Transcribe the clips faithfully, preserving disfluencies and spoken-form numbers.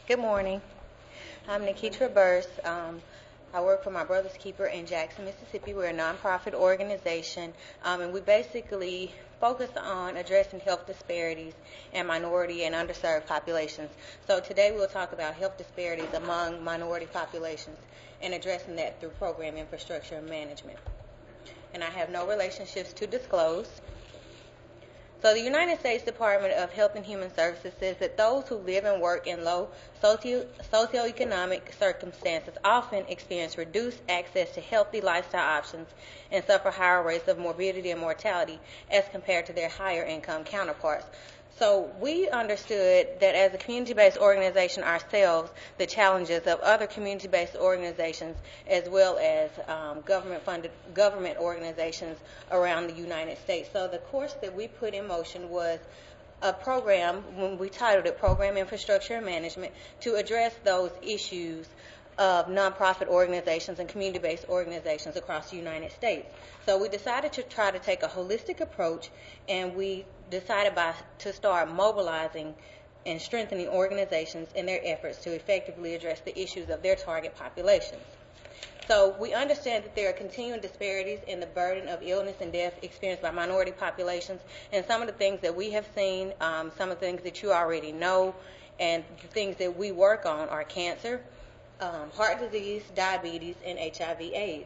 Good morning. I'm Nikitra Burse. Um, I work for My Brother's Keeper in Jackson, Mississippi. We're a nonprofit organization, um, and we basically focus on addressing health disparities in minority and underserved populations. So today we'll talk about health disparities among minority populations and addressing that through program infrastructure and management. And I have no relationships to disclose. So the United States Department of Health and Human Services says that those who live and work in low socio- socioeconomic circumstances often experience reduced access to healthy lifestyle options and suffer higher rates of morbidity and mortality as compared to their higher income counterparts. So we understood that as a community-based organization ourselves, the challenges of other community-based organizations as well as um, government-funded government organizations around the United States. So the course that we put in motion was a program, when we titled it Program Infrastructure and Management, to address those issues of nonprofit organizations and community-based organizations across the United States. So we decided to try to take a holistic approach, and we decided by to start mobilizing and strengthening organizations in their efforts to effectively address the issues of their target populations. So we understand that there are continuing disparities in the burden of illness and death experienced by minority populations, and some of the things that we have seen, um, some of the things that you already know, and the things that we work on are cancer, um, heart disease, diabetes, and H I V AIDS.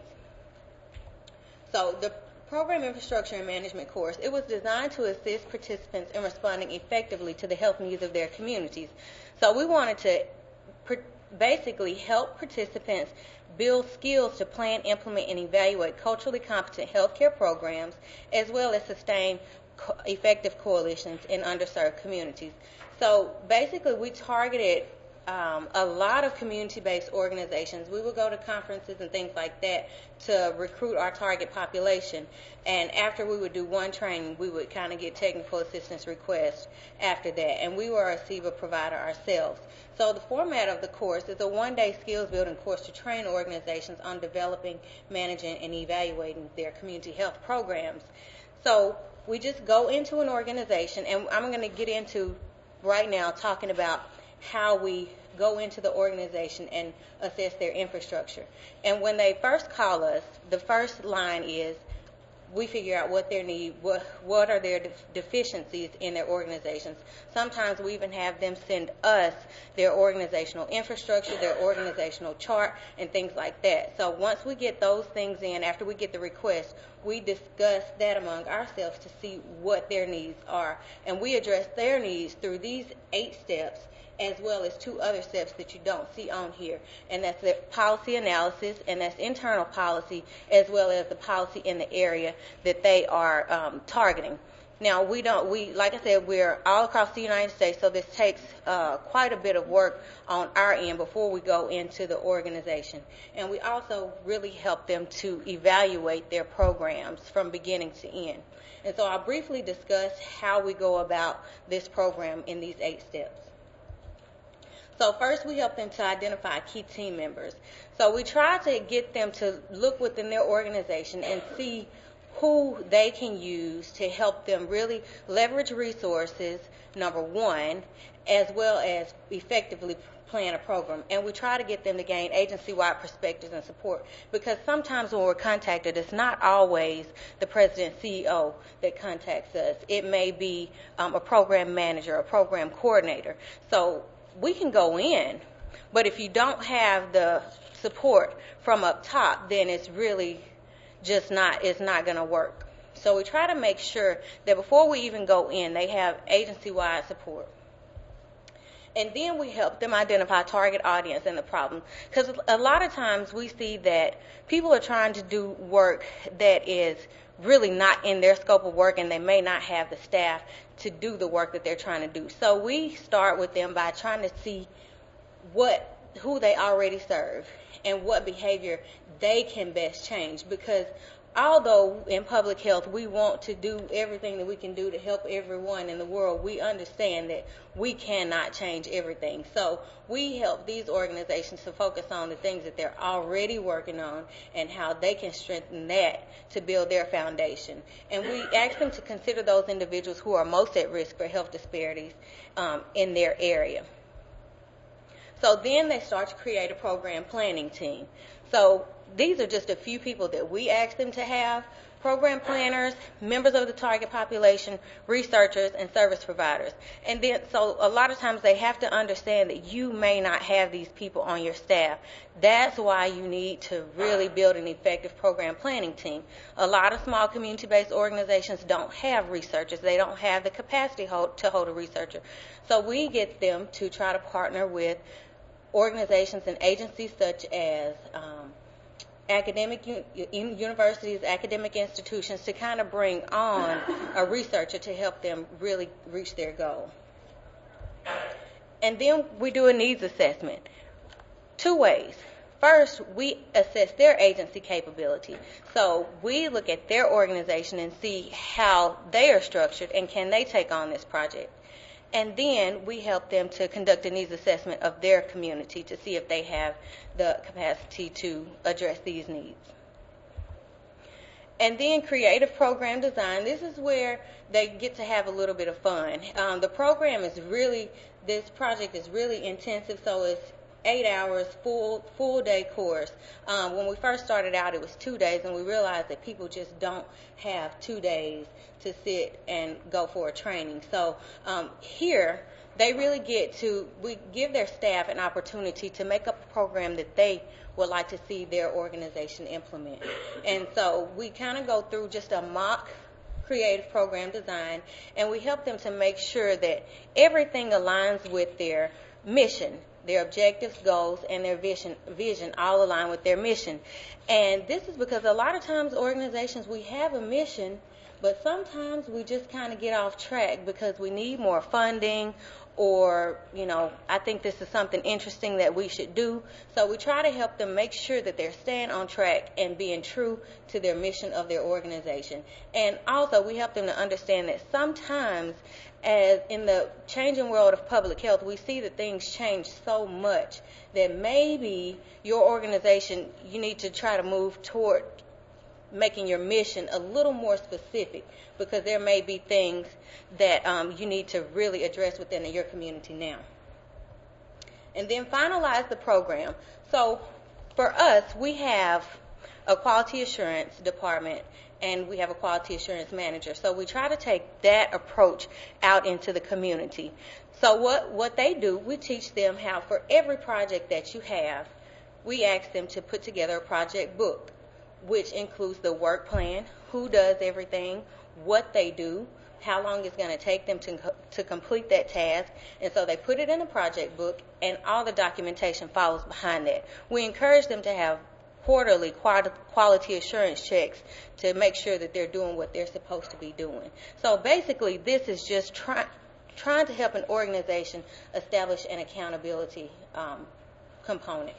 So the Program Infrastructure and Management course, it was designed to assist participants in responding effectively to the health needs of their communities. So we wanted to pr- basically help participants build skills to plan, implement, and evaluate culturally competent healthcare programs, as well as sustain co- effective coalitions in underserved communities. So basically we targeted Um, a lot of community-based organizations. We would go to conferences and things like that to recruit our target population. And after we would do one training, we would kind of get technical assistance requests after that. And we were a S E V A provider ourselves. So the format of the course is a one-day skills-building course to train organizations on developing, managing, and evaluating their community health programs. So we just go into an organization, and I'm going to get into right now talking about how we go into the organization and assess their infrastructure. And when they first call us, the first line is we figure out what their need, what, what are their def- deficiencies in their organizations. Sometimes we even have them send us their organizational infrastructure, their organizational chart, and things like that. So once we get those things in, after we get the request, we discuss that among ourselves to see what their needs are. And we address their needs through these eight steps, as well as two other steps that you don't see on here. And that's the policy analysis, and that's internal policy, as well as the policy in the area that they are um, targeting. Now, we don't, we, like I said, we're all across the United States, so this takes uh, quite a bit of work on our end before we go into the organization. And we also really help them to evaluate their programs from beginning to end. And so I'll briefly discuss how we go about this program in these eight steps. So first, we help them to identify key team members. So we try to get them to look within their organization and see who they can use to help them really leverage resources, number one, as well as effectively plan a program. And we try to get them to gain agency-wide perspectives and support, because sometimes when we're contacted, it's not always the president C E O that contacts us. It may be um, a program manager, a program coordinator. So we can go in, but if you don't have the support from up top, then it's really just not, it's not going to work. So we try to make sure that before we even go in, they have agency-wide support. And then we help them identify target audience and the problem. Because a lot of times we see that people are trying to do work that is really not in their scope of work, and they may not have the staff to do the work that they're trying to do. So we start with them by trying to see what who they already serve and what behavior they can best change, because although in public health we want to do everything that we can do to help everyone in the world, we understand that we cannot change everything. So we help these organizations to focus on the things that they're already working on and how they can strengthen that to build their foundation. And we ask them to consider those individuals who are most at risk for health disparities um, in their area. So then they start to create a program planning team. So these are just a few people that we ask them to have: program planners, members of the target population, researchers, and service providers. And then, so a lot of times they have to understand that you may not have these people on your staff. That's why you need to really build an effective program planning team. A lot of small community-based organizations don't have researchers. They don't have the capacity hold, to hold a researcher. So we get them to try to partner with organizations and agencies such as um, academic in universities, academic institutions, to kind of bring on a researcher to help them really reach their goal. And then we do a needs assessment. Two ways. First, we assess their agency capability. So we look at their organization and see how they are structured and can they take on this project. And then we help them to conduct a needs assessment of their community to see if they have the capacity to address these needs. And then creative program design. This is where they get to have a little bit of fun. Um, the program is really, this project is really intensive, so it's eight hours, full full day course. Um, when we first started out, it was two days, and we realized that people just don't have two days to sit and go for a training. So um, here, they really get to, we give their staff an opportunity to make up a program that they would like to see their organization implement. And so we kind of go through just a mock creative program design, and we help them to make sure that everything aligns with their mission. Their objectives, goals, and their vision, vision all align with their mission. And this is because a lot of times organizations, we have a mission, but sometimes we just kind of get off track because we need more funding, or, you know, I think this is something interesting that we should do. So we try to help them make sure that they're staying on track and being true to their mission of their organization. And also we help them to understand that sometimes, as in the changing world of public health, we see that things change so much that maybe your organization, you need to try to move toward making your mission a little more specific, because there may be things that um, you need to really address within your community now. And then finalize the program. So for us, we have a quality assurance department and we have a quality assurance manager. So we try to take that approach out into the community. So what, what they do, we teach them how for every project that you have, we ask them to put together a project book, which includes the work plan, who does everything, what they do, how long it's going to take them to, to complete that task. And so they put it in a project book, and all the documentation follows behind that. We encourage them to have quarterly quality assurance checks to make sure that they're doing what they're supposed to be doing. So basically, this is just try, trying to help an organization establish an accountability um, component.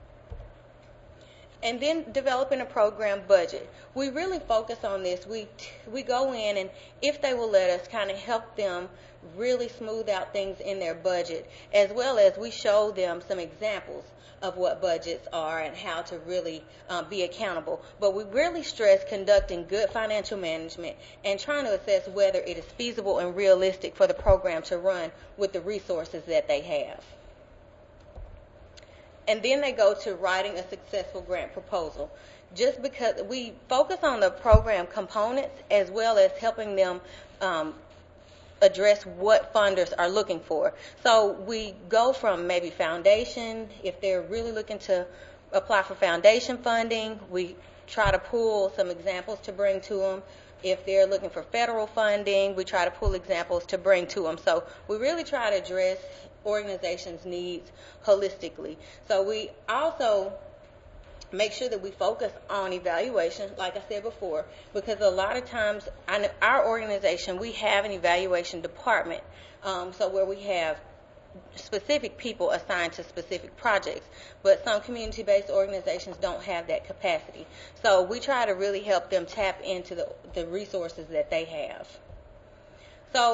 And then developing a program budget. We really focus on this. We we go in, and if they will let us, kind of help them really smooth out things in their budget, as well as we show them some examples of what budgets are and how to really um, be accountable. But we really stress conducting good financial management and trying to assess whether it is feasible and realistic for the program to run with the resources that they have. And then they go to writing a successful grant proposal. Just because we focus on the program components as well as helping them um, address what funders are looking for. So we go from maybe foundation, if they're really looking to apply for foundation funding, we try to pull some examples to bring to them. If they're looking for federal funding, we try to pull examples to bring to them. So we really try to address organizations' needs holistically. So we also make sure that we focus on evaluation, like I said before, because a lot of times in our organization, we have an evaluation department, um, so where we have specific people assigned to specific projects, but some community-based organizations don't have that capacity. So we try to really help them tap into the, the resources that they have. So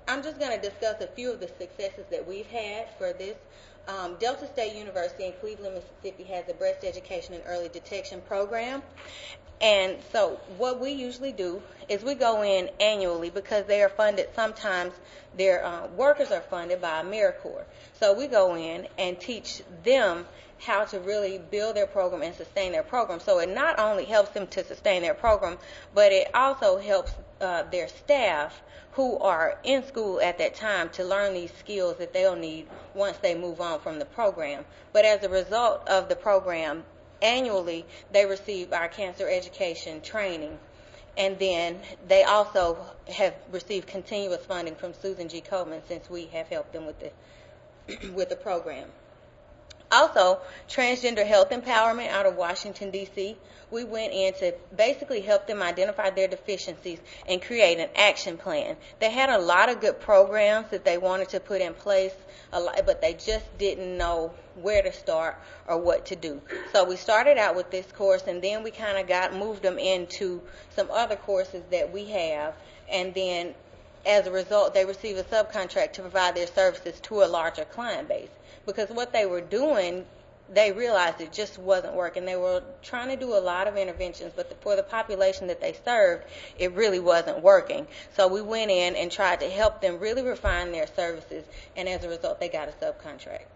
I'm just going to discuss a few of the successes that we've had for this. Um, Delta State University in Cleveland, Mississippi has a breast education and early detection program. And so what we usually do is we go in annually because they are funded, sometimes their uh, workers are funded by AmeriCorps. So we go in and teach them how to really build their program and sustain their program. So it not only helps them to sustain their program, but it also helps uh, their staff who are in school at that time to learn these skills that they'll need once they move on from the program. But as a result of the program, annually they receive our cancer education training, and then they also have received continuous funding from Susan G. Komen since we have helped them with the with the program. Also, transgender health empowerment out of Washington, D C We went in to basically help them identify their deficiencies and create an action plan. They had a lot of good programs that they wanted to put in place, a lot, but they just didn't know where to start or what to do. So we started out with this course, and then we kind of got moved them into some other courses that we have, and then as a result, they receive a subcontract to provide their services to a larger client base. Because what they were doing, they realized it just wasn't working. They were trying to do a lot of interventions, but the, for the population that they served, it really wasn't working. So we went in and tried to help them really refine their services, and as a result, they got a subcontract.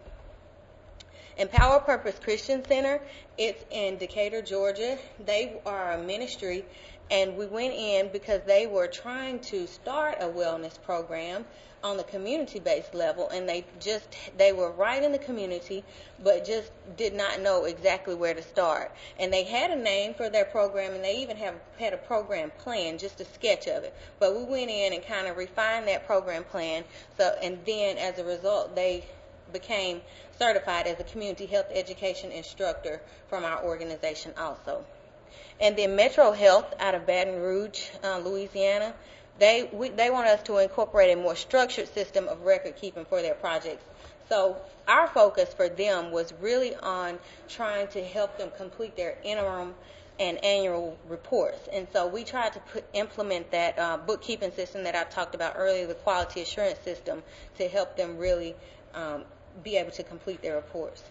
Empower Purpose Christian Center, it's in Decatur, Georgia. They are a ministry, and we went in because they were trying to start a wellness program on the community-based level, and they just they were right in the community but just did not know exactly where to start. And they had a name for their program, and they even have had a program plan, just a sketch of it, but we went in and kind of refined that program plan. So and then as a result, they became certified as a community health education instructor from our organization also. And then Metro Health out of Baton Rouge, uh, Louisiana, They we, they want us to incorporate a more structured system of record keeping for their projects. So our focus for them was really on trying to help them complete their interim and annual reports. And so we tried to put, implement that uh, bookkeeping system that I talked about earlier, the quality assurance system, to help them really um, be able to complete their reports.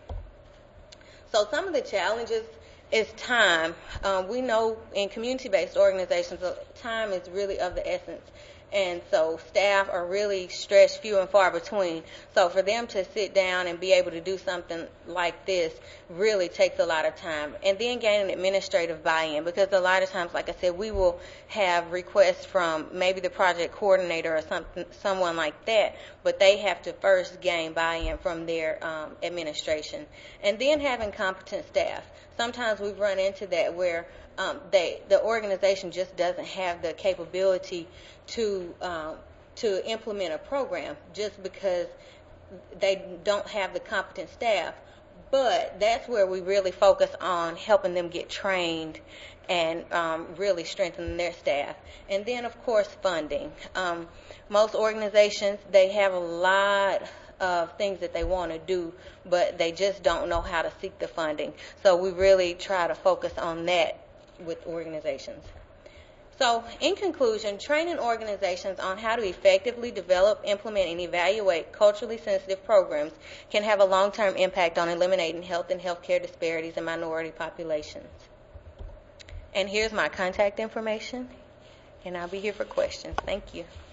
So some of the challenges is time. Um, we know in community-based organizations, uh, time is really of the essence. And so staff are really stretched few and far between. So for them to sit down and be able to do something like this really takes a lot of time. And then gaining administrative buy-in, because a lot of times, like I said, we will have requests from maybe the project coordinator or something, someone like that, but they have to first gain buy-in from their um, administration. And then having competent staff. Sometimes we've run into that where um, they, the organization just doesn't have the capability to um, to implement a program just because they don't have the competent staff. But that's where we really focus on helping them get trained and um, really strengthening their staff. And then, of course, funding. Um, most organizations, they have a lot of things that they want to do, but they just don't know how to seek the funding. So we really try to focus on that with organizations. So, in conclusion, training organizations on how to effectively develop, implement, and evaluate culturally sensitive programs can have a long-term impact on eliminating health and healthcare disparities in minority populations. And here's my contact information, and I'll be here for questions. Thank you.